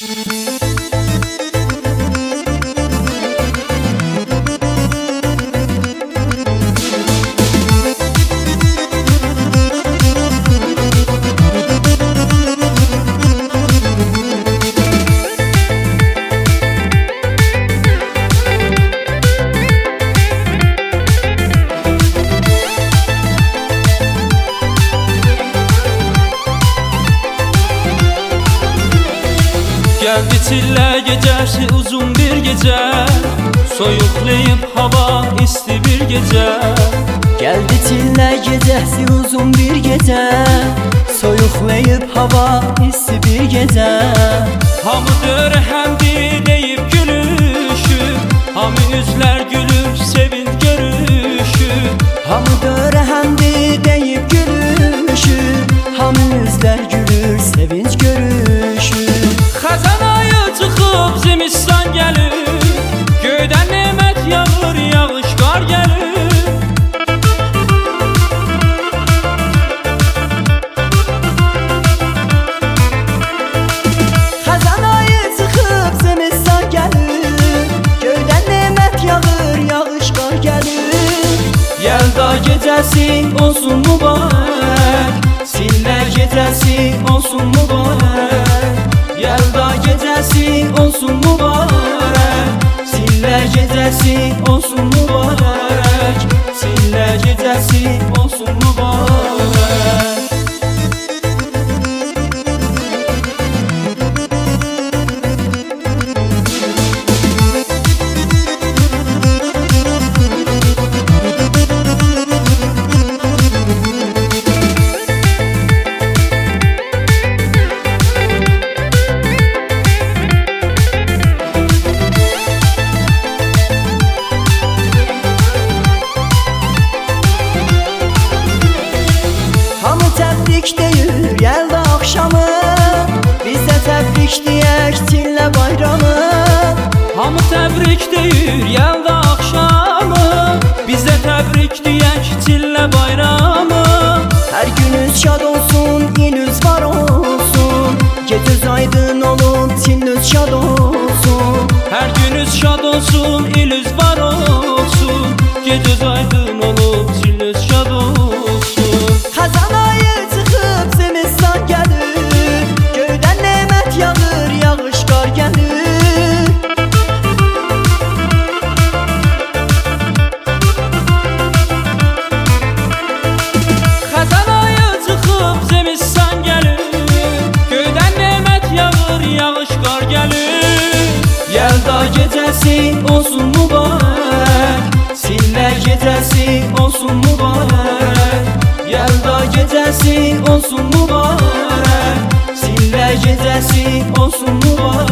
Geldi çillə gecəsi uzun bir gecə, soyuqlayıb hava isti bir gecə. Geldi çillə gecəsi uzun bir gecə, soyuqlayıb hava isti bir gecə. Hamı dörəhəmdi deyib gülüşür, hamı üzlər gülür sevinç görüşür. Hamı dörəhəmdi deyib gülüşür, hamı üzlər gülür sevinç görüşür. Xəzan ayı çıxıb zimistan gəlir, göydən nemət yağır, yağış qar gəlir. Xəzan ayı çıxıb zimistan gəlir, göydən nemət yağır, yağış qar gəlir. Yəlda gecəsi olsun mübarək, çillə gecəsi olsun mübarək. Yəlda gecəsi olsun mübarək, çillə gecəsi olsun mübarək. Çillə gecəsi olsun mübarək. Hamı təbrik deyir Yəlda axşamı, biz də təbrik deyək çillə bayramı. Hamı təbrik deyir Yəlda axşamı, biz də təbrik deyək çillə bayramı. Hər günüz şad olsun, iliniz var olsun, gecəz aydın olub çiliniz şad olsun. Hər günüz şad olsun, iliniz var olsun, gecəz aydın olub çiliniz şad olsun. Xəzan ayı çıxıb zimistan gəlir, göydən nemət yağır, yağış qar gəlir. Xəzan ayı çıxıb zimistan gəlir, göydən nemət yağır, yağış qar gəlir. Yəlda gecəsi olsun mübarək, çillə gecəsi olsun mübarək. Yəlda gecəsi olsun mübarək, çillə gecəsi olsun mübarək.